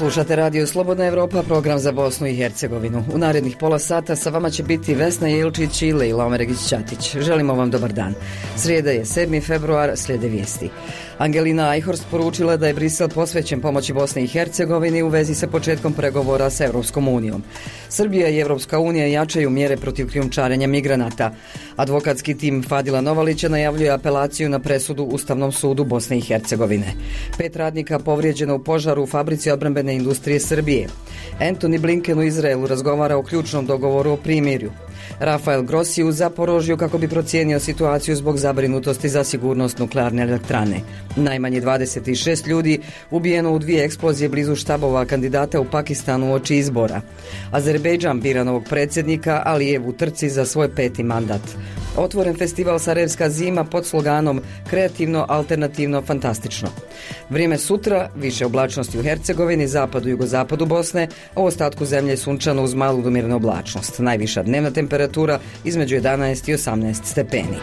Slušate Radio Slobodna Evropa, program za Bosnu i Hercegovinu. U narednih pola sata sa vama će biti Vesna Jelčić i Lejla Omeregić-Ćatić. Želimo vam dobar dan. Srijeda je 7. februar, slijede vijesti. Angelina Eichhorst poručila da je Brisel posvećen pomoći Bosni i Hercegovini u vezi sa početkom pregovora sa Evropskom unijom. Srbija i Evropska unija jačaju mjere protiv krijumčarenja migranata. Advokatski tim Fadila Novalića najavljuje apelaciju na presudu Ustavnom sudu Bosne i Hercegovine. 5 radnika povrijeđeno u požaru u fabrici odbrambene industrije Srbije. Antony Blinken u Izraelu razgovara o ključnom dogovoru o primirju. Rafael Grossi u Zaporožju kako bi procijenio situaciju zbog zabrinutosti za sigurnost nuklearne elektrane. Najmanje 26 ljudi ubijeno u 2 eksplozije blizu štabova kandidata u Pakistanu uoči izbora. Azerbejdžan bira novog predsjednika Alijev u trci za svoj 5. mandat. Otvoren festival Sarajevska zima pod sloganom Kreativno, alternativno, fantastično. Vrijeme sutra, više oblačnosti u Hercegovini, zapadu i jugozapadu Bosne, a u ostatku zemlje sunčano uz malu do umjerenu oblačnost. Najviša dnevna temperatura između 11 i 18 stepeni.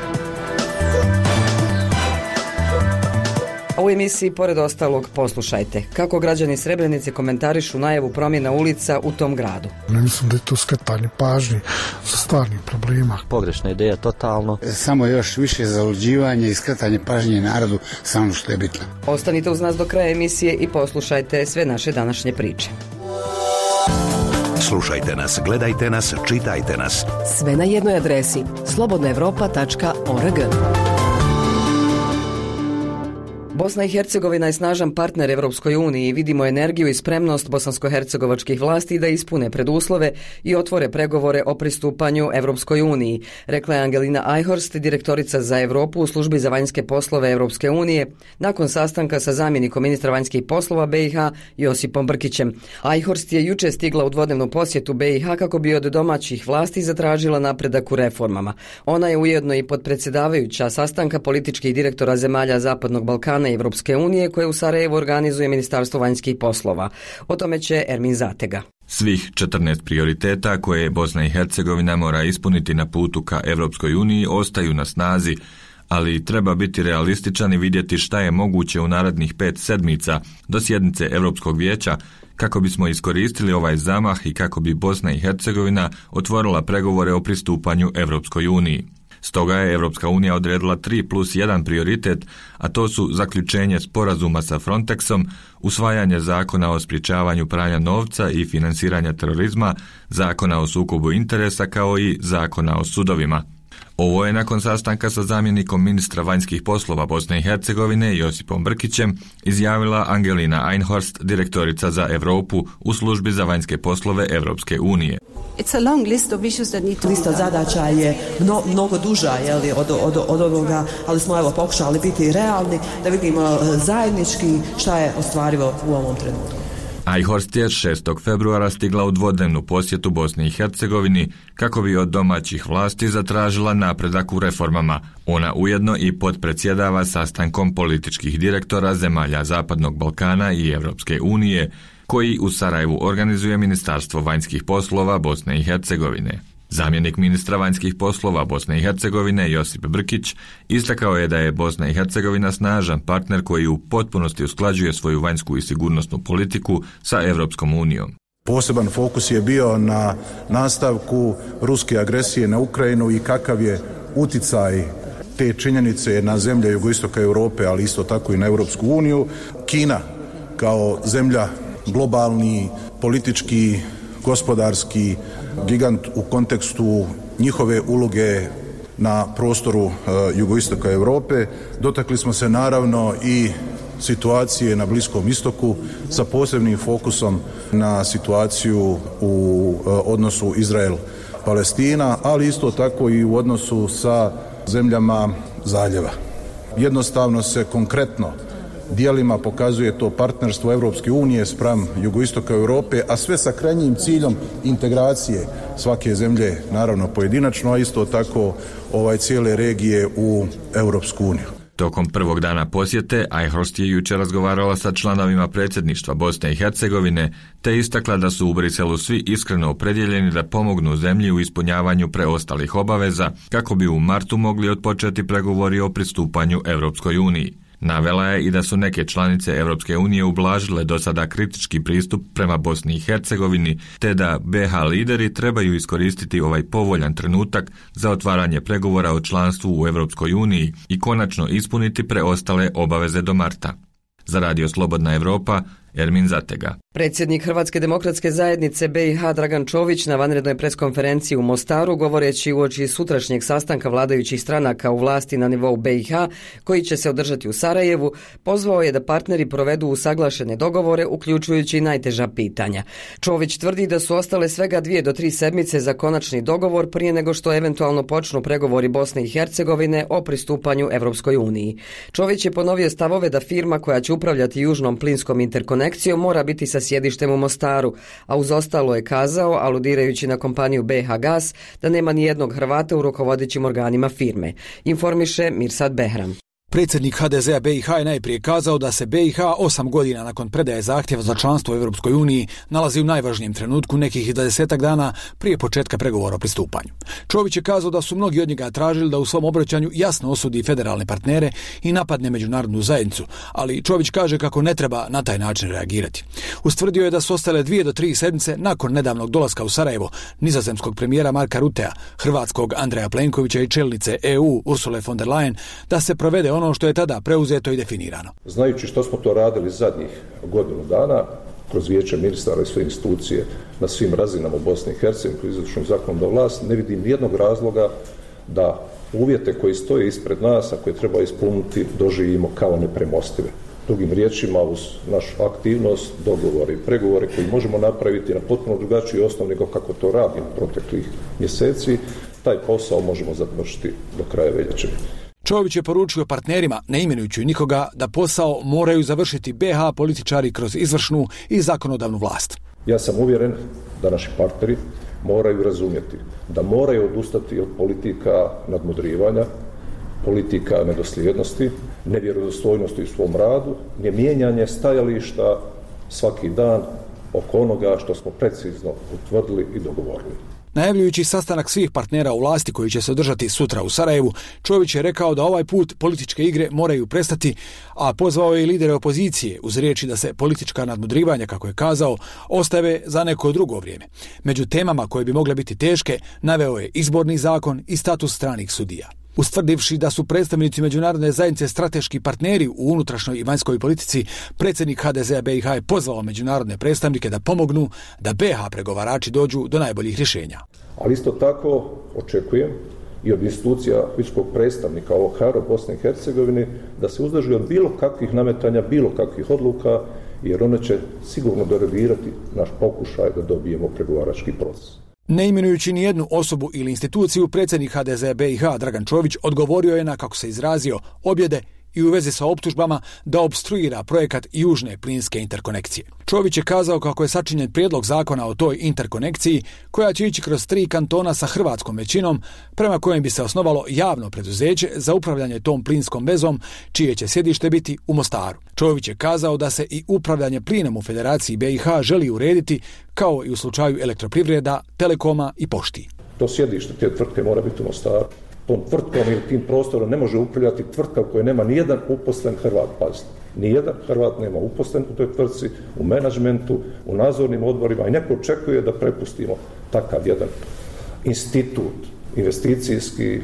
A u emisiji, pored ostalog, poslušajte kako građani Srebrenice komentarišu najavu promjena ulica u tom gradu. Ne mislim da je to skretanje pažnje sa stvarnih problema. Pogrešna ideja, totalno. Samo još više zaluđivanje i skretanje pažnje narodu, samo što je bitno. Ostanite uz nas do kraja emisije i poslušajte sve naše današnje priče. Slušajte nas, gledajte nas, čitajte nas. Sve na jednoj adresi slobodnaevropa.org. Bosna i Hercegovina je snažan partner Evropskoj uniji i vidimo energiju i spremnost bosansko-hercegovačkih vlasti da ispune preduslove i otvore pregovore o pristupanju Evropskoj uniji, rekla je Angelina Eichhorst, direktorica za Europu u službi za vanjske poslove Evropske unije, nakon sastanka sa zamjenikom ministra vanjskih poslova BiH Josipom Brkićem. Eichhorst je juče stigla u dvodnevnu posjetu BiH kako bi od domaćih vlasti zatražila napredak u reformama. Ona je ujedno i potpredsjedavajuća sastanka političkih direktora zemalja Zapadnog Balkana Evropske unije koje u Sarajevu organizuje Ministarstvo vanjskih poslova. O tome će Ermin Zatega. Svih 14 prioriteta koje Bosna i Hercegovina mora ispuniti na putu ka Evropskoj uniji ostaju na snazi, ali treba biti realističan i vidjeti šta je moguće u narednih 5 sedmica do sjednice Europskog vijeća kako bismo iskoristili ovaj zamah i kako bi Bosna i Hercegovina otvorila pregovore o pristupanju Evropskoj uniji. Stoga je Evropska unija odredila 3+1 prioritet, a to su zaključenje sporazuma sa Frontexom, usvajanje zakona o sprječavanju pranja novca i finansiranja terorizma, zakona o sukobu interesa kao i zakona o sudovima. Ovo je nakon sastanka sa zamjenikom ministra vanjskih poslova Bosne i Hercegovine Josipom Brkićem izjavila Angelina Eichhorst, direktorica za Europu u službi za vanjske poslove Evropske unije. Lista zadaća je mnogo duža od onoga, ali smo pokušali biti realni da vidimo zajednički šta je ostvarivo u ovom trenutku. Eichhorst je 6. februara stigla u dvodnevnu posjetu Bosni i Hercegovini kako bi od domaćih vlasti zatražila napredak u reformama. Ona ujedno i potpredsjedava sastankom političkih direktora zemalja Zapadnog Balkana i Evropske unije, koji u Sarajevu organizuje Ministarstvo vanjskih poslova Bosne i Hercegovine. Zamjenik ministra vanjskih poslova Bosne i Hercegovine Josip Brkić istakao je da je Bosna i Hercegovina snažan partner koji u potpunosti usklađuje svoju vanjsku i sigurnosnu politiku sa Evropskom unijom. Poseban fokus je bio na nastavku ruske agresije na Ukrajinu i kakav je uticaj te činjenice na zemlje jugoistoka Europe, ali isto tako i na Evropsku uniju. Kina kao zemlja globalni, politički, gospodarski gigant u kontekstu njihove uloge na prostoru jugoistoka Europe. Dotakli smo se naravno i situacije na Bliskom istoku sa posebnim fokusom na situaciju u odnosu Izrael-Palestina, ali isto tako i u odnosu sa zemljama zaljeva. Jednostavno se konkretno dijelima pokazuje to partnerstvo Evropske unije spram jugoistoka Europe, a sve sa krajnjim ciljom integracije svake zemlje, naravno pojedinačno, a isto tako cijele regije u Evropsku uniju. Tokom prvog dana posjete, Eichhorst je jučer razgovarala sa članovima predsjedništva Bosne i Hercegovine, te istakla da su u Briselu svi iskreno opredjeljeni da pomognu zemlji u ispunjavanju preostalih obaveza, kako bi u martu mogli otpočeti pregovori o pristupanju Evropskoj uniji. Navela je i da su neke članice Europske unije ublažile do sada kritički pristup prema Bosni i Hercegovini, te da BiH lideri trebaju iskoristiti ovaj povoljan trenutak za otvaranje pregovora o članstvu u Europskoj uniji i konačno ispuniti preostale obaveze do marta. Za Radio Slobodna Evropa, Ermin Zatega. Predsjednik Hrvatske demokratske zajednice BiH Dragan Čović na vanrednoj preskonferenciji u Mostaru, govoreći uoči sutrašnjeg sastanka vladajućih stranaka u vlasti na nivou BiH, koji će se održati u Sarajevu, pozvao je da partneri provedu usaglašene dogovore, uključujući i najteža pitanja. Čović tvrdi da su ostale svega 2 do 3 sedmice za konačni dogovor prije nego što eventualno počnu pregovori Bosne i Hercegovine o pristupanju Europskoj uniji. Čović je ponovio stavove da firma koja će upravljati južnom plinskom interkonekcijom mora biti sa sjedištem u Mostaru, a uz ostalo je kazao, aludirajući na kompaniju BiH Gas, da nema ni jednog Hrvata u rukovodećim organima firme. Informiše Mirsad Behram. Predsjednik HDZ-a BiH je najprije kazao da se BiH 8 godina nakon predaje zahtjeva za članstvo u Europskoj uniji nalazi u najvažnijem trenutku nekih 20 dana prije početka pregovora o pristupanju. Čović je kazao da su mnogi od njega tražili da u svom obraćanju jasno osudi federalne partnere i napadne međunarodnu zajednicu, ali Čović kaže kako ne treba na taj način reagirati. Ustvrdio je da su ostale 2 do 3 sedmice nakon nedavnog dolaska u Sarajevo nizozemskog premijera Marka Rutea, hrvatskog Andreja Plenkovića i čelnice EU Ursule von der Leyen da se provede ono što je tada preuzeto i definirano. Znajući što smo to radili zadnjih godinu dana, kroz vijeće ministara i sve institucije na svim razinama u Bosni i Hercegovini, kroz izvršnu zakonodavnu vlast, ne vidim nijednog razloga da uvjete koji stoje ispred nas, a koje treba ispuniti, doživimo kao nepremostive. Drugim riječima, uz našu aktivnost, dogovore i pregovore koji možemo napraviti na potpuno drugačiji osnov nego kako to radimo proteklih mjeseci, taj posao možemo završiti do kraja veljače. Čović je poručio partnerima, ne imenujući nikoga, da posao moraju završiti BiH političari kroz izvršnu i zakonodavnu vlast. Ja sam uvjeren da naši partneri moraju razumjeti da moraju odustati od politika nadmudrivanja, politika nedosljednosti, nevjerodostojnosti u svom radu, ne mijenjanje stajališta svaki dan oko onoga što smo precizno utvrdili i dogovorili. Najavljujući sastanak svih partnera u vlasti koji će se održati sutra u Sarajevu, Čović je rekao da ovaj put političke igre moraju prestati, a pozvao je i lidere opozicije uz riječi da se politička nadmudrivanja, kako je kazao, ostave za neko drugo vrijeme. Među temama koje bi mogle biti teške, naveo je izborni zakon i status stranih sudija. Ustvrdivši da su predstavnici međunarodne zajednice strateški partneri u unutrašnjoj i vanjskoj politici, predsjednik HDZ-a BiH je pozvao međunarodne predstavnike da pomognu da BiH pregovarači dođu do najboljih rješenja. Ali isto tako očekujem i od institucija visokog predstavnika OHR u Bosni i Hercegovini da se uzdrži od bilo kakvih nametanja, bilo kakvih odluka, jer one će sigurno derodirati naš pokušaj da dobijemo pregovarački proces. Ne imenujući ni jednu osobu ili instituciju, predsjednik HDZ BiH Dragan Čović odgovorio je na, kako se izrazio, objede i u vezi sa optužbama da opstruira projekat južne plinske interkonekcije. Čović je kazao kako je sačinjen prijedlog zakona o toj interkonekciji koja će ići kroz 3 kantona sa hrvatskom većinom, prema kojem bi se osnovalo javno preduzeće za upravljanje tom plinskom vezom, čije će sjedište biti u Mostaru. Čović je kazao da se i upravljanje plinom u Federaciji BiH želi urediti, kao i u slučaju Elektroprivreda, Telekoma i Pošti. To sjedište te tvrtke mora biti u Mostaru. Tom tvrtkom ili tim prostorom ne može upravljati tvrtka u kojoj nema nijedan uposlen Hrvat, pazite. Nijedan Hrvat nema uposlen u toj tvrtci, u menadžmentu, u nadzornim odborima i neko očekuje da prepustimo takav jedan institut investicijski.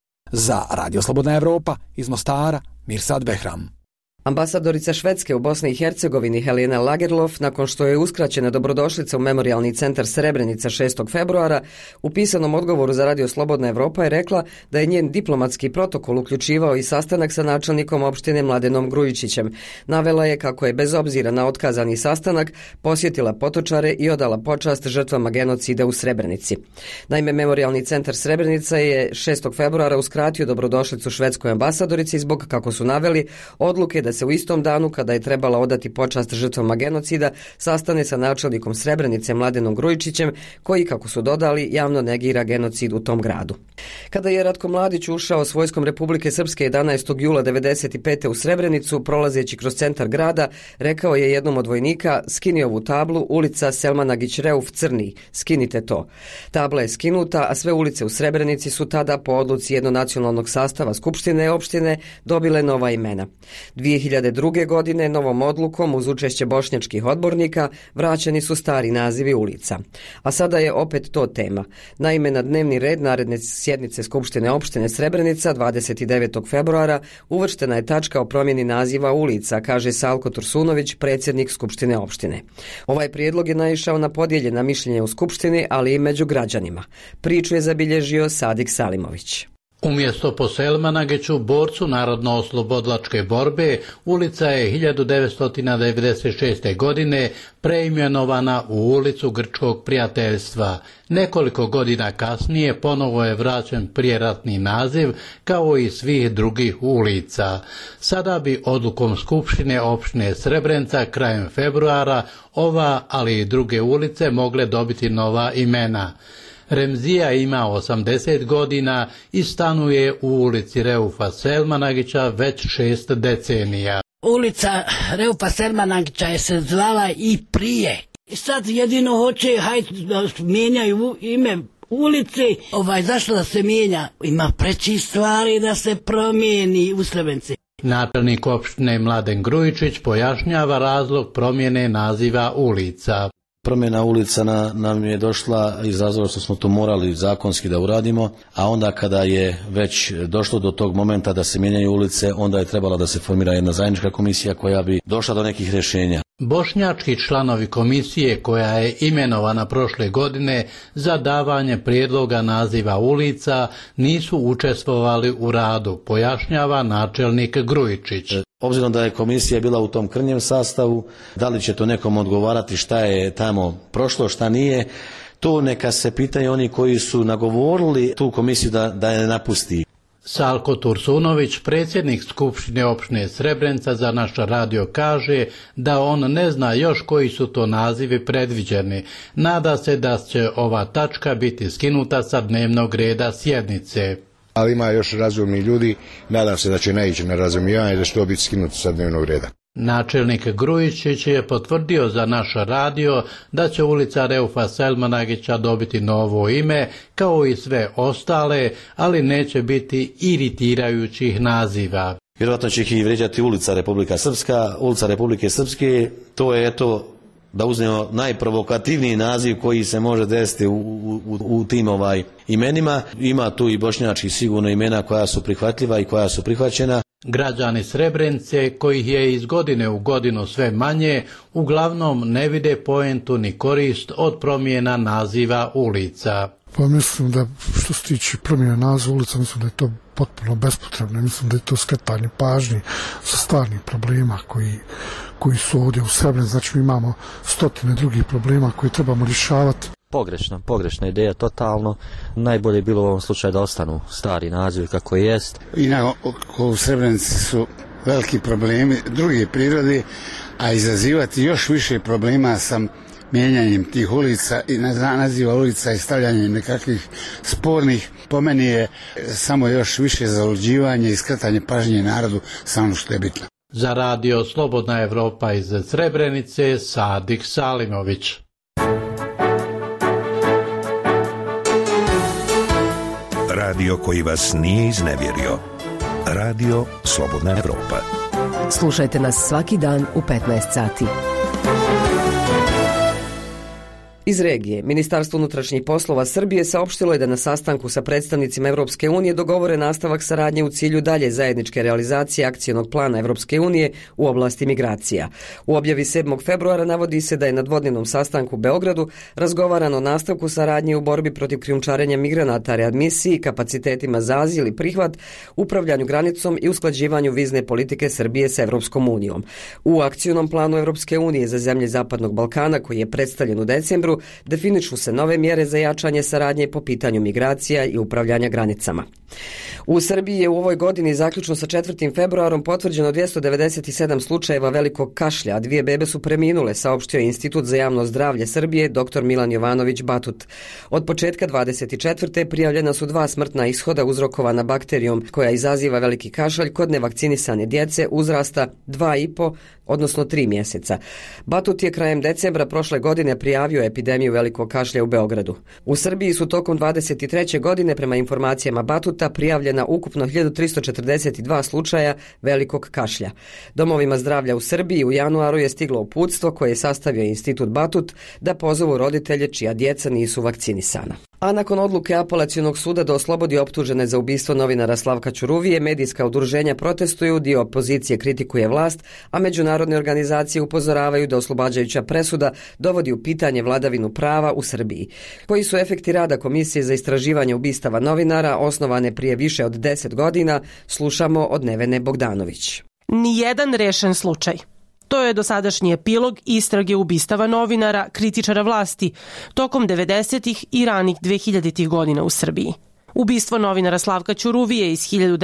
Za Radio Slobodna Evropa iz Mostara, Mirsad Behram. Ambasadorica Švedske u Bosni i Hercegovini Helena Lagerlof, nakon što je uskraćena dobrodošlica u Memorijalni centar Srebrenica 6. februara, u pisanom odgovoru za Radio Slobodna Evropa je rekla da je njen diplomatski protokol uključivao i sastanak sa načelnikom opštine Mladenom Grujičićem. Navela je kako je bez obzira na otkazani sastanak posjetila Potočare i odala počast žrtvama genocida u Srebrenici. Naime, Memorijalni centar Srebrenica je 6. februara uskratio dobrodošlicu švedskoj ambasadorici zbog, kako su naveli, odluke da da se u istom danu, kada je trebala odati počast žrtvama genocida, sastane sa načelnikom Srebrenice Mladenom Grujičićem, koji, kako su dodali, javno negira genocid u tom gradu. Kada je Ratko Mladić ušao s vojskom Republike Srpske 11. jula 1995. u Srebrenicu, prolazeći kroz centar grada, rekao je jednom od vojnika: skini ovu tablu, ulica Selmanagić Reuf Crni, skinite to. Tabla je skinuta, a sve ulice u Srebrenici su tada po odluci jednonacionalnog sastava Skupštine opštine dobile nova imena. 2002. godine novom odlukom uz učešće bošnjačkih odbornika vraćeni su stari nazivi ulica. A sada je opet to tema. Naime, na dnevni red naredne sjednice Skupštine opštine Srebrenica 29. februara uvrštena je tačka o promjeni naziva ulica, kaže Salko Tursunović, predsjednik Skupštine opštine. Ovaj prijedlog je naišao na podijeljena mišljenja u Skupštini, ali i među građanima. Priču je zabilježio Sadik Salimović. Umjesto po Selmanagiću, borcu narodno-oslobodlačke borbe, ulica je 1996. godine preimenovana u ulicu Grčkog prijateljstva. Nekoliko godina kasnije ponovo je vraćen prijeratni naziv kao i svih drugih ulica. Sada bi odlukom Skupštine opštine Srebrenica krajem februara ova, ali i druge ulice mogle dobiti nova imena. Remzija ima 80 godina i stanuje u ulici Reufa Selmanagića već 6 decenija. Ulica Reufa Selmanagića je se zvala i prije. Sad jedino hoće, hajde da mijenjaju ime ulice. Zašto da se mijenja? Ima preći stvari da se promijeni u Srebrenici. Načelnik opštine Mladen Grujičić pojašnjava razlog promjene naziva ulica. Promjena ulica nam je došla iz razloga što smo to morali zakonski da uradimo, a onda kada je već došlo do tog momenta da se mijenjaju ulice, onda je trebala da se formira jedna zajednička komisija koja bi došla do nekih rješenja. Bošnjački članovi komisije koja je imenovana prošle godine za davanje prijedloga naziva ulica nisu učestvovali u radu, pojašnjava načelnik Grujičić. Obzirom da je komisija bila u tom krnjem sastavu, da li će to nekom odgovarati šta je tamo prošlo, šta nije, to neka se pitaju oni koji su nagovorili tu komisiju da je napusti. Salko Tursunović, predsjednik Skupštine opštine Srebrenica, za naš radio kaže da on ne zna još koji su to nazivi predviđeni. Nada se da će ova tačka biti skinuta sa dnevnog reda sjednice. Ali ima još razumni ljudi, nadam se da će naići na razumijevanje da će to biti skinuto sa dnevnog reda. Načelnik Grujičić je potvrdio za naš radio da će ulica Reufa Selmanagića dobiti novo ime, kao i sve ostale, ali neće biti iritirajućih naziva. Vjerojatno će ih i vrijeđati ulica Republika Srpska. Ulica Republike Srpske, to je da uzmemo najprovokativniji naziv koji se može desiti u tim imenima. Ima tu i bošnjački sigurno imena koja su prihvatljiva i koja su prihvaćena. Građani Srebrenice, kojih je iz godine u godinu sve manje, uglavnom ne vide poentu ni korist od promjena naziva ulica. Pa mislim da što se tiče promjene naziva ulica, mislim da je to potpuno bespotrebno. Mislim da je to skretanje pažnje sa stvarnih problema koji su ovdje u Srebrenici. Znači mi imamo stotine drugih problema koje trebamo rješavati. Pogrešna ideja totalno. Najbolje je bilo u ovom slučaju da ostanu stari nazivi kako jest. U Srebrenici su veliki problemi druge prirode, a izazivati još više problema sa mijenjanjem tih ulica i naziva ulica i stavljanjem nekakvih spornih, po meni je samo još više zaluđivanje i skretanje pažnje narodu sa ono što je bitno. Za radio Slobodna Evropa iz Srebrenice, Sadik Salimović. Radio koji vas nije iznevjerio. Radio Slobodna Evropa. Slušajte nas svaki dan u 15 sati. Iz regije, Ministarstvo unutrašnjih poslova Srbije saopštilo je da na sastanku sa predstavnicima Evropske unije dogovore nastavak saradnje u cilju dalje zajedničke realizacije akcionog plana Evropske unije u oblasti migracija. U objavi 7. februara navodi se da je na dvodnevnom sastanku u Beogradu razgovarano o nastavku saradnje u borbi protiv krijumčarenja migranata, readmisiji, kapacitetima za azil i prihvat, upravljanju granicom i usklađivanju vizne politike Srbije sa Evropskom unijom. U akcionom planu Evropske unije za zemlje Zapadnog Balkana, koji je predstavljen u decembru, definišu se nove mjere za jačanje saradnje po pitanju migracija i upravljanja granicama. U Srbiji je u ovoj godini zaključno sa 4. februarom potvrđeno 297 slučajeva velikog kašlja, a 2 bebe su preminule, saopštio je Institut za javno zdravlje Srbije dr. Milan Jovanović Batut. Od početka 24. prijavljena su 2 smrtna ishoda uzrokovana bakterijom koja izaziva veliki kašalj kod nevakcinisane djece uzrasta 2,5 odnosno 3 mjeseca. Batut je krajem decembra prošle godine prijavio epidemiju velikog kašlja u Beogradu. U Srbiji su tokom 23. godine prema informacijama Batuta prijavljena ukupno 1342 slučaja velikog kašlja. Domovima zdravlja u Srbiji u januaru je stiglo uputstvo koje je sastavio Institut Batut da pozovu roditelje čija djeca nisu vakcinisana. A nakon odluke Apelacionog suda da oslobodi optužene za ubistvo novinara Slavka Ćuruvije, medijska udruženja protestuju, dio opozicije kritikuje vlast, a međunarodne organizacije upozoravaju da oslobađajuća presuda dovodi u pitanje vladavinu prava u Srbiji. Koji su efekti rada Komisije za istraživanje ubistava novinara, osnovane prije više od 10 godina, slušamo od Nevene Bogdanović. Nijedan rešen slučaj. To je dosadašnji epilog istrage ubistava novinara, kritičara vlasti, tokom 90. i ranih 2000. godina u Srbiji. Ubistvo novinara Slavka Ćuruvije iz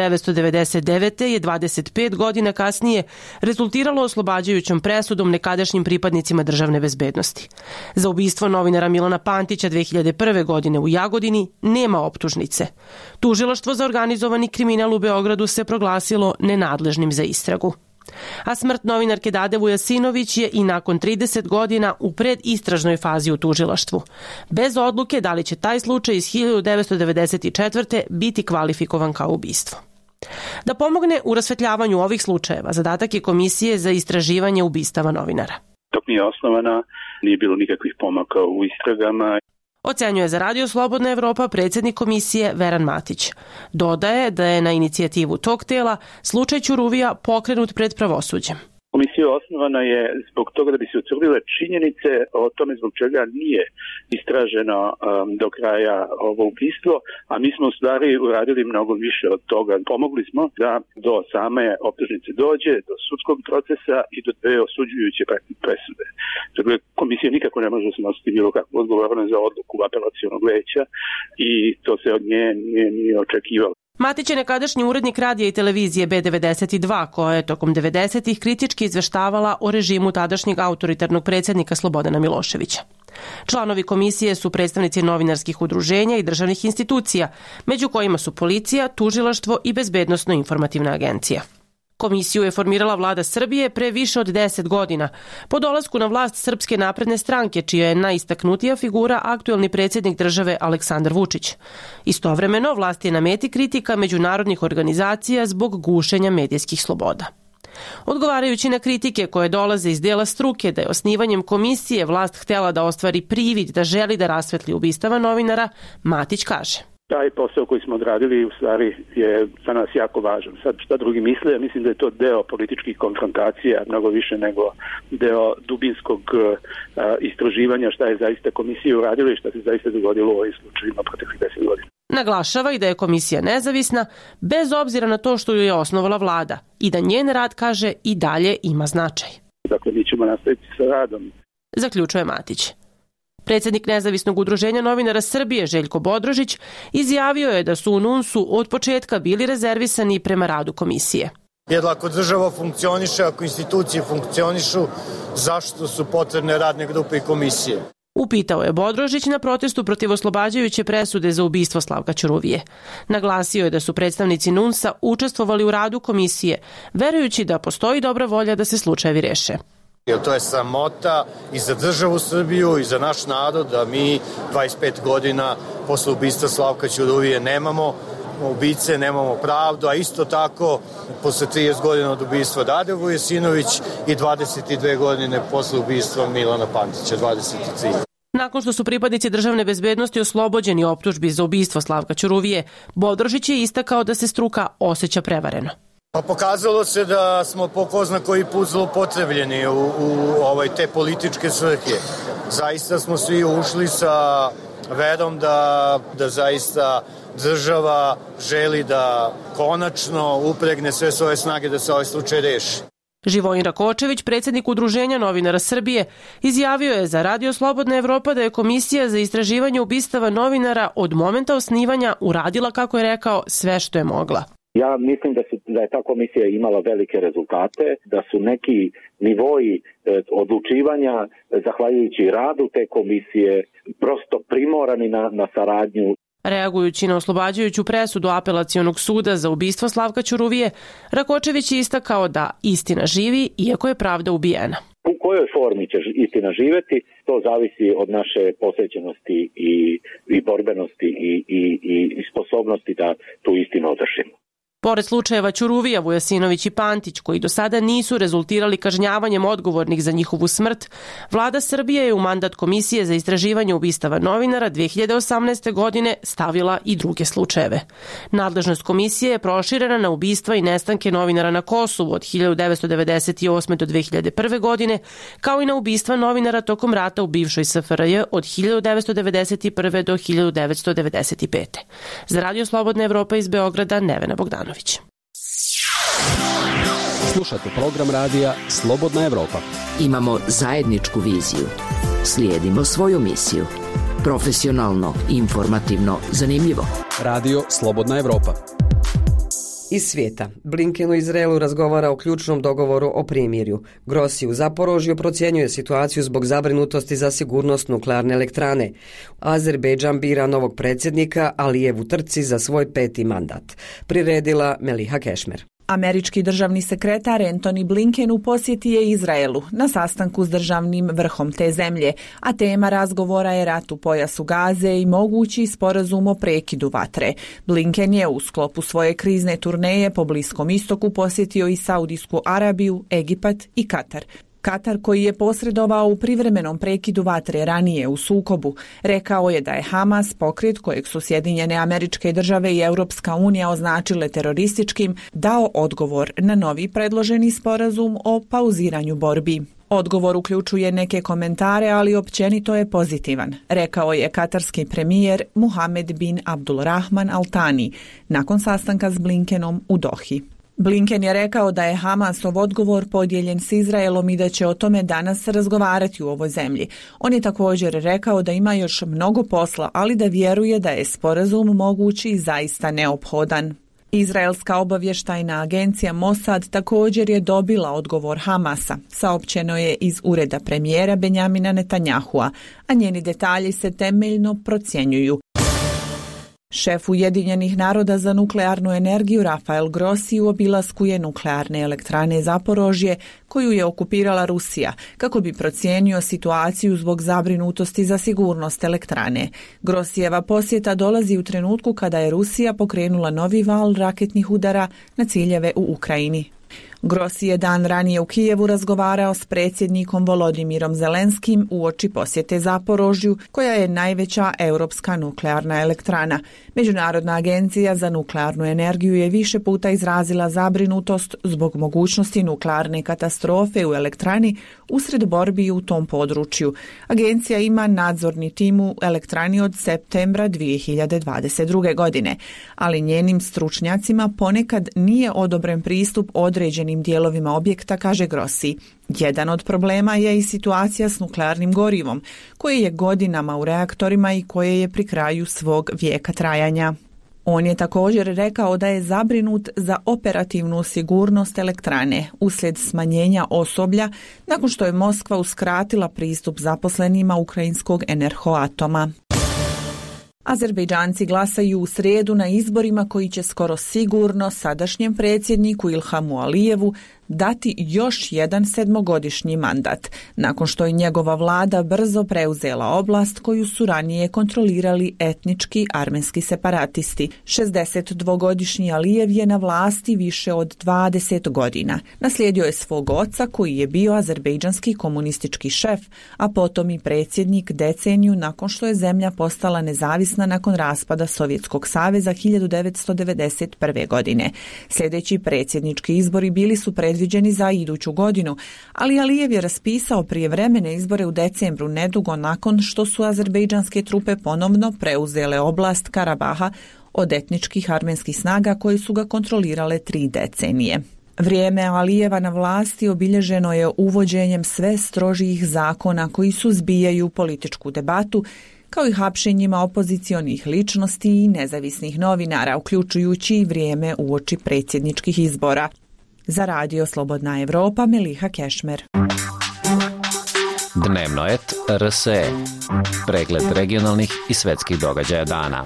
1999. je 25 godina kasnije rezultiralo oslobađajućom presudom nekadašnjim pripadnicima državne bezbednosti. Za ubistvo novinara Milana Pantića 2001. godine u Jagodini nema optužnice. Tužilaštvo za organizovani kriminal u Beogradu se proglasilo nenadležnim za istragu. A smrt novinarke Dade Vujasinović je i nakon 30 godina u predistražnoj fazi u tužilaštvu. Bez odluke da li će taj slučaj iz 1994. biti kvalifikovan kao ubistvo. Da pomogne u rasvetljavanju ovih slučajeva, zadatak je Komisije za istraživanje ubistava novinara. Dok nije osnovana, nije bilo nikakvih pomaka u istragama. Ocenjuje za Radio Slobodna Evropa predsjednik komisije Veran Matić. Dodaje da je na inicijativu tog tela slučaj Ćuruvija pokrenut pred pravosuđem. Komisija osnovana je zbog toga da bi se utvrdile činjenice o tome zbog čega nije istraženo do kraja ovo ubistvo, a mi smo u stvari uradili mnogo više od toga. Pomogli smo da do same optužnice dođe, do sudskog procesa i do 2 osuđujuće presude. Dakle, komisija nikako ne može snositi bilo kakvu odgovornost za odluku apelacionog veća i to se od nje nije očekivalo. Matić je nekadašnji urednik radija i televizije B92, koja je tokom 90-ih kritički izveštavala o režimu tadašnjeg autoritarnog predsjednika Slobodana Miloševića. Članovi komisije su predstavnici novinarskih udruženja i državnih institucija, među kojima su policija, tužilaštvo i bezbednosno-informativna agencija. Komisiju je formirala vlada Srbije pre više od 10 godina, po dolasku na vlast Srpske napredne stranke, čija je najistaknutija figura aktuelni predsjednik države Aleksandar Vučić. Istovremeno, vlast je na meti kritika međunarodnih organizacija zbog gušenja medijskih sloboda. Odgovarajući na kritike koje dolaze iz dela struke da je osnivanjem komisije vlast htjela da ostvari privid da želi da rasvetli ubistava novinara, Matić kaže: Taj posao koji smo odradili u stvari je za nas jako važan. Sad šta drugi misle, mislim da je to deo političkih konfrontacija, mnogo više nego deo dubinskog istraživanja šta je zaista komisija uradila i šta se zaista dogodilo u ovim slučajima proteklih 10 godina. Naglašava i da je komisija nezavisna, bez obzira na to što ju je osnovala vlada i da njen rad, kaže, i dalje ima značaj. Dakle, mi ćemo nastaviti sa radom. Zaključuje Matić. Predsjednik Nezavisnog udruženja novinara Srbije Željko Bodrožić izjavio je da su u NUNS-u od početka bili rezervisani prema radu komisije. Jer ako država funkcioniše, ako institucije funkcionišu, zašto su potrebne radne grupe i komisije? Upitao je Bodrožić na protestu protiv oslobađajuće presude za ubistvo Slavka Ćuruvije. Naglasio je da su predstavnici NUNS-a učestvovali u radu komisije, verujući da postoji dobra volja da se slučajevi reše. Jer to je sramota i za državu Srbiju i za naš narod da mi 25 godina posle ubistva Slavka Ćuruvije nemamo ubice, nemamo pravdu, a isto tako posle 30 godina od ubistva Dade Vujasinović i 22 godine posle ubistva Milana Pantića, 23. Nakon što su pripadnici državne bezbednosti oslobođeni optužbi za ubistvo Slavka Ćuruvije, Bodrožić je istakao da se struka osjeća prevareno. Pokazalo se da smo po ko zna koji put zloupotrebljeni u te političke svrhe. Zaista smo svi ušli sa verom da zaista država želi da konačno upregne sve svoje snage da se ovaj slučaj reši. Živojin Rakočević, predsjednik Udruženja novinara Srbije, izjavio je za Radio Slobodna Evropa da je Komisija za istraživanje ubistava novinara od momenta osnivanja uradila, kako je rekao, sve što je mogla. Ja mislim da je ta komisija imala velike rezultate, da su neki nivoi odlučivanja, zahvaljujući radu te komisije, prosto primorani na saradnju. Reagujući na oslobađajuću presudu Apelacionog suda za ubistvo Slavka Ćuruvije, Rakočević je istakao da istina živi, iako je pravda ubijena. U kojoj formi će istina živeti, to zavisi od naše posvećenosti i borbenosti i sposobnosti da tu istinu održimo. Pored slučajeva Ćuruvija, Vujasinović i Pantić, koji do sada nisu rezultirali kažnjavanjem odgovornih za njihovu smrt, Vlada Srbije je u mandat Komisije za istraživanje ubistava novinara 2018. godine stavila i druge slučajeve. Nadležnost komisije je proširena na ubistva i nestanke novinara na Kosovu od 1998. do 2001. godine, kao i na ubistva novinara tokom rata u bivšoj SFRJ od 1991. do 1995. Za Radio Slobodna Evropa iz Beograda, Nevena Bogdanović. Slušate program radija Slobodna Evropa. Imamo zajedničku viziju. Slijedimo svoju misiju. Profesionalno, informativno, zanimljivo. Radio Slobodna Evropa. Iz svijeta. Blinken u Izraelu razgovara o ključnom dogovoru o primirju. Grossi u Zaporožju procjenjuje situaciju zbog zabrinutosti za sigurnost nuklearne elektrane. Azerbejdžan bira novog predsjednika Alijev u trci za svoj 5. mandat. Priredila Meliha Kešmer. Američki državni sekretar Antony Blinken u posjeti je Izraelu na sastanku s državnim vrhom te zemlje, a tema razgovora je rat u pojasu Gaze i mogući sporazum o prekidu vatre. Blinken je u sklopu svoje krizne turneje po Bliskom istoku posjetio i Saudijsku Arabiju, Egipat i Katar. Katar, koji je posredovao u privremenom prekidu vatre ranije u sukobu, rekao je da je Hamas, pokret kojeg su Sjedinjene Američke Države i Europska unija označile terorističkim, dao odgovor na novi predloženi sporazum o pauziranju borbi. Odgovor uključuje neke komentare, ali općenito je pozitivan, rekao je katarski premijer Mohamed bin Abdulrahman Al Thani nakon sastanka s Blinkenom u Dohi. Blinken je rekao da je Hamasov odgovor podijeljen s Izraelom i da će o tome danas razgovarati u ovoj zemlji. On je također rekao da ima još mnogo posla, ali da vjeruje da je sporazum mogući i zaista neophodan. Izraelska obavještajna agencija Mossad također je dobila odgovor Hamasa, saopćeno je iz ureda premijera Benjamina Netanyahua, a njeni detalji se temeljno procjenjuju. Šef Ujedinjenih naroda za nuklearnu energiju Rafael Grossi u obilasku je nuklearne elektrane Zaporožje, koju je okupirala Rusija, kako bi procijenio situaciju zbog zabrinutosti za sigurnost elektrane. Grossijeva posjeta dolazi u trenutku kada je Rusija pokrenula novi val raketnih udara na ciljeve u Ukrajini. Grossi je dan ranije u Kijevu razgovarao s predsjednikom Volodimirom Zelenskim uoči posjete Zaporožju, koja je najveća europska nuklearna elektrana. Međunarodna agencija za nuklearnu energiju je više puta izrazila zabrinutost zbog mogućnosti nuklearne katastrofe u elektrani usred borbi u tom području. Agencija ima nadzorni tim u elektrani od septembra 2022. godine, ali njenim stručnjacima ponekad nije odobren pristup određenim dijelovima objekta, kaže Grossi. Jedan od problema je i situacija s nuklearnim gorivom, koje je godinama u reaktorima i koje je pri kraju svog vijeka trajanja. On je također rekao da je zabrinut za operativnu sigurnost elektrane uslijed smanjenja osoblja nakon što je Moskva uskratila pristup zaposlenima ukrajinskog Enerhoatoma. Azerbejdžanci glasaju u srijedu na izborima koji će skoro sigurno sadašnjem predsjedniku Ilhamu Alijevu dati još jedan 7-godišnji mandat, nakon što je njegova vlada brzo preuzela oblast koju su ranije kontrolirali etnički armenski separatisti. 62-godišnji Alijev je na vlasti više od 20 godina. Naslijedio je svog oca koji je bio azerbejdžanski komunistički šef, a potom i predsjednik deceniju nakon što je zemlja postala nezavisna nakon raspada Sovjetskog saveza 1991. godine. Sljedeći predsjednički izbori bili su predviđeni za iduću godinu, ali Alijev je raspisao prijevremene izbore u decembru, nedugo nakon što su azerbejdžanske trupe ponovno preuzele oblast Karabaha od etničkih armenskih snaga koji su ga kontrolirale 3 decenije. Vrijeme Alijeva na vlasti obilježeno je uvođenjem sve strožijih zakona koji suzbijaju političku debatu, kao i hapšenjima opozicionih ličnosti i nezavisnih novinara, uključujući i vrijeme uoči predsjedničkih izbora. Za Radio Slobodna Evropa, Meliha Kešmer. Dnevno et RSE. Pregled regionalnih i svetskih događaja dana.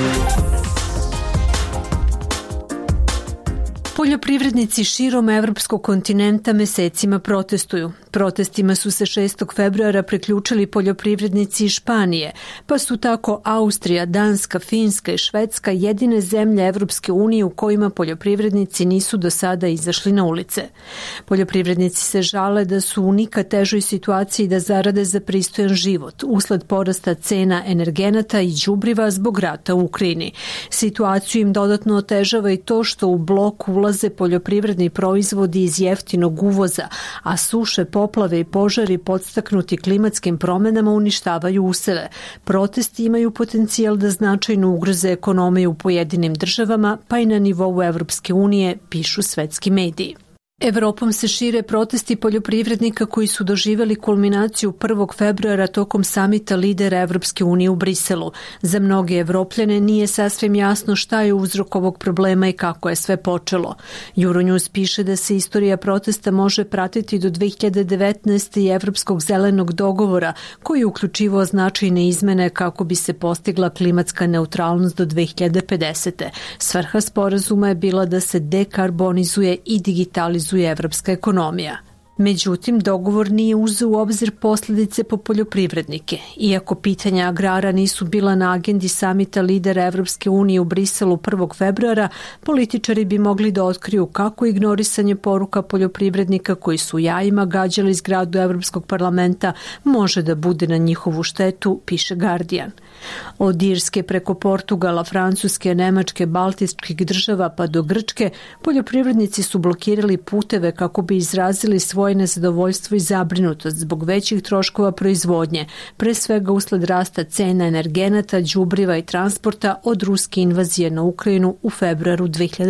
Poljoprivrednici širom evropskog kontinenta mesecima protestuju. Protestima su se 6. februara priključili poljoprivrednici iz Španije, pa su tako Austrija, Danska, Finska i Švedska jedine zemlje Evropske unije u kojima poljoprivrednici nisu do sada izašli na ulice. Poljoprivrednici se žale da su u nikad težoj situaciji da zarade za pristojan život usled porasta cena energenata i đubriva zbog rata u Ukrajini. Situaciju im dodatno otežava i to što u blok ulaze poljoprivredni proizvodi iz jeftinog uvoza, a suše, poplave i požari podstaknuti klimatskim promjenama uništavaju useve. Protesti imaju potencijal da značajno ugroze ekonomiju u pojedinim državama, pa i na nivou Evropske unije, pišu svetski mediji. Evropom se šire protesti poljoprivrednika koji su doživjeli kulminaciju 1. februara tokom samita lidera Evropske unije u Briselu. Za mnoge Evropljane nije sasvim jasno šta je uzrok ovog problema i kako je sve počelo. Euronews piše da se istorija protesta može pratiti do 2019. i Evropskog zelenog dogovora, koji je uključivao značajne izmene kako bi se postigla klimatska neutralnost do 2050. Svrha sporazuma je bila da se dekarbonizuje i digitalizuje evropska ekonomija. Međutim, dogovor nije uzeo u obzir posljedice po poljoprivrednike. Iako pitanja agrara nisu bila na agendi samita lidera Evropske unije u Briselu 1. februara, političari bi mogli da otkriju kako ignorisanje poruka poljoprivrednika koji su jajima gađali zgradu Evropskog parlamenta može da bude na njihovu štetu, piše Guardian. Od Irske preko Portugala, Francuske, Nemačke, Baltičkih država pa do Grčke, poljoprivrednici su blokirali puteve kako bi izrazili svoje nezadovoljstvo i zabrinutost zbog većih troškova proizvodnje, pre svega usled rasta cena energenata, đubriva i transporta od ruske invazije na Ukrajinu u februaru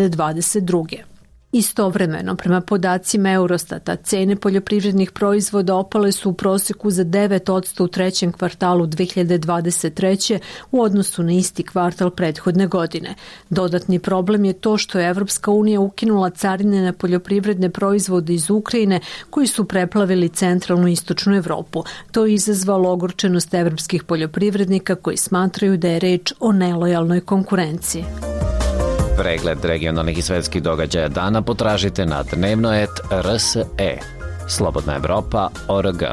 2022. Istovremeno, prema podacima Eurostata, cene poljoprivrednih proizvoda opale su u prosjeku za 9% u trećem kvartalu 2023. u odnosu na isti kvartal prethodne godine. Dodatni problem je to što je Evropska unija ukinula carine na poljoprivredne proizvode iz Ukrajine koji su preplavili centralnu i istočnu Evropu. To je izazvalo ogorčenost evropskih poljoprivrednika koji smatraju da je reč o nelojalnoj konkurenciji. Pregled regionalnih i svetskih događaja dana potražite na dnevnoet.rse. Slobodna Evropa.org.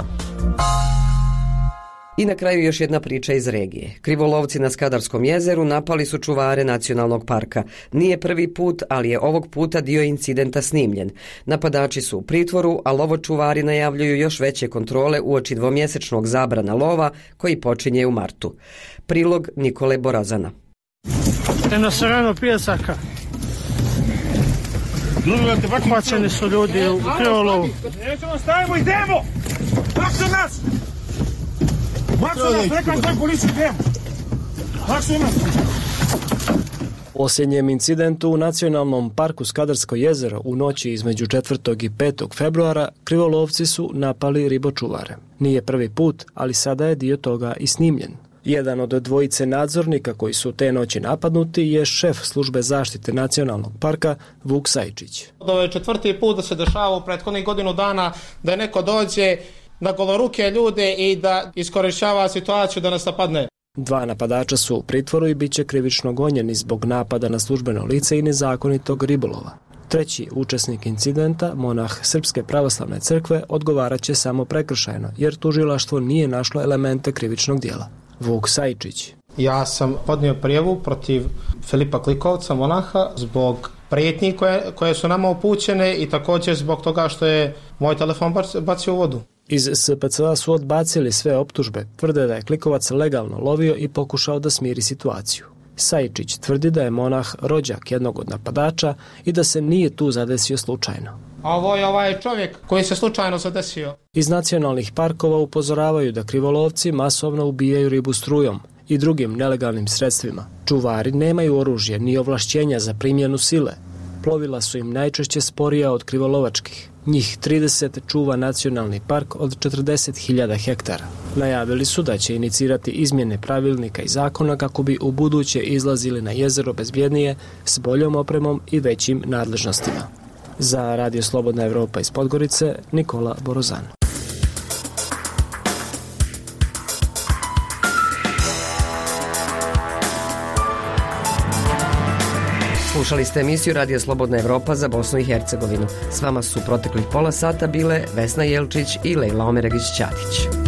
I na kraju još jedna priča iz regije. Krivolovci na Skadarskom jezeru napali su čuvare nacionalnog parka. Nije prvi put, ali je ovog puta dio incidenta snimljen. Napadači su u pritvoru, a lovočuvari najavljuju još veće kontrole uoči dvomjesečnog zabrana lova koji počinje u martu. Prilog Nikole Borazana. Na Sarano pjesaka. Hvaćeni su ljudi u krivolovu. Nećemo stavimo, idemo! Maksu nas! Maksu nas, rekao je policiju, idemo! Maksu nas! Posljednjem incidentu u Nacionalnom parku Skadarsko jezero u noći između 4. i 5. februara krivolovci su napali ribočuvare. Nije prvi put, ali sada je dio toga i snimljen. Jedan od dvojice nadzornika koji su te noći napadnuti je šef službe zaštite nacionalnog parka Vuk Sajčić. Ovo je 4. put da se dešava u prethodnih godinu dana da neko dođe na goloruke ljude i da iskorišćava situaciju da nas napadne. 2 napadača su u pritvoru i bit će krivično gonjeni zbog napada na službeno lice i nezakonitog ribolova. 3. učesnik incidenta, monah Srpske pravoslavne crkve, odgovarat će samo prekršajno, jer tužilaštvo nije našlo elemente krivičnog djela. Vuk Sajčić. Ja sam podnio prijavu protiv Filipa Klikovca, monaha, zbog prijetnji koje su nama upućene i također zbog toga što je moj telefon bacio u vodu. Iz SPC-a su odbacili sve optužbe, tvrde da je Klikovac legalno lovio i pokušao da smiri situaciju. Sajčić tvrdi da je monah rođak jednog od napadača i da se nije tu zadesio slučajno. Ovo je ovaj čovjek koji se slučajno zadesio. Iz nacionalnih parkova upozoravaju da krivolovci masovno ubijaju ribu strujom i drugim nelegalnim sredstvima. Čuvari nemaju oružje ni ovlašćenja za primjenu sile. Plovila su im najčešće sporija od krivolovačkih. Njih 30 čuva nacionalni park od 40.000 hektara. Najavili su da će inicirati izmjene pravilnika i zakona kako bi u buduće izlazili na jezero bezbjednije, s boljom opremom i većim nadležnostima. Za Radio Slobodna Evropa iz Podgorice, Nikola Borozan. Slušali ste emisiju Radio Slobodna Evropa za Bosnu i Hercegovinu. S vama su proteklih pola sata bile Vesna Jelčić i Lejla Omeregić-Ćatić.